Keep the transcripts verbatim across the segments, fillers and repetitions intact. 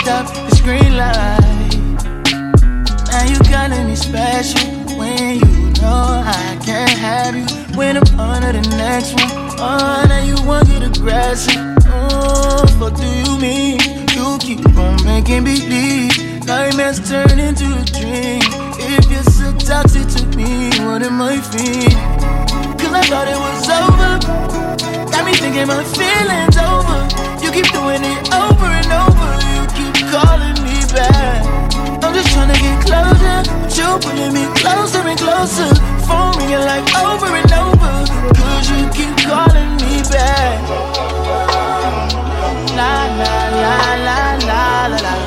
stop, it's green light. Now you calling me special when you know I can't have you. When I'm on to the next one, oh, now you want to get aggressive. Oh, what do you mean? You keep on making me believe nightmares turn into a dream. If you're so toxic to me, what am I feeling? Cause I thought it was over. Got me thinking my feelings over. You keep doing it over and over. You keep calling me back. I'm just trying to get closer, but you pulling me closer and closer. Phone ringing like over and over. Cause you keep calling me back. La la la la la la la.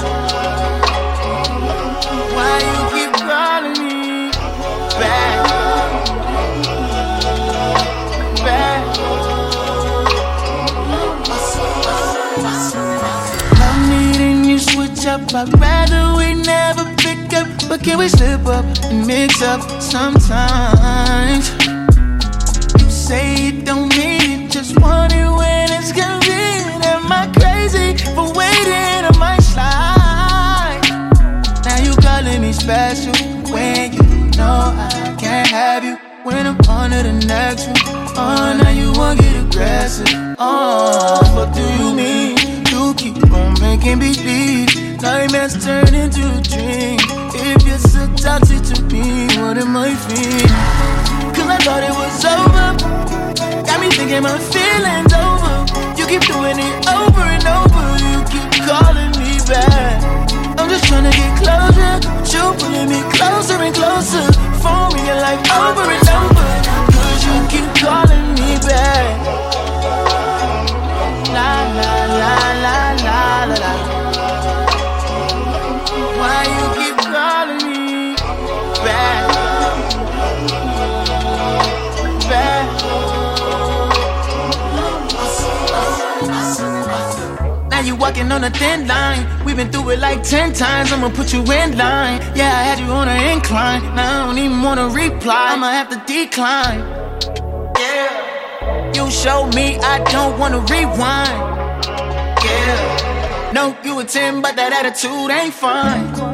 Why you keep calling me back? Back. I'm needing you switch up. I'd rather we never pick up, but can we slip up and mix up sometimes? You say you don't mean it, just want it when it's convenient. Am I crazy for waiting? I might slide. Now you calling me special when you know I can't have you. When I'm on to the next one, oh, now you wanna get aggressive. Oh, what do you mean? You keep on making me believe nightmares turn into a dream. If you're so toxic to me, what am I feeling? Cause I thought it was over. Got me thinking my feelings over. You keep doing it over and over. You keep calling me back. I'm just trying to get closer, but you pulling me closer and closer. Phone ringing like over and over. Cause you keep calling me back. La la la la la la la. Why you keep calling me back? Back. Now you walking on a thin line. We've been through it like ten times. I'ma put you in line. Yeah, I had you on an incline. Now I don't even wanna reply. I'ma have to decline. Yeah. You showed me I don't wanna rewind. Yeah. No, you a ten, but that attitude ain't fine.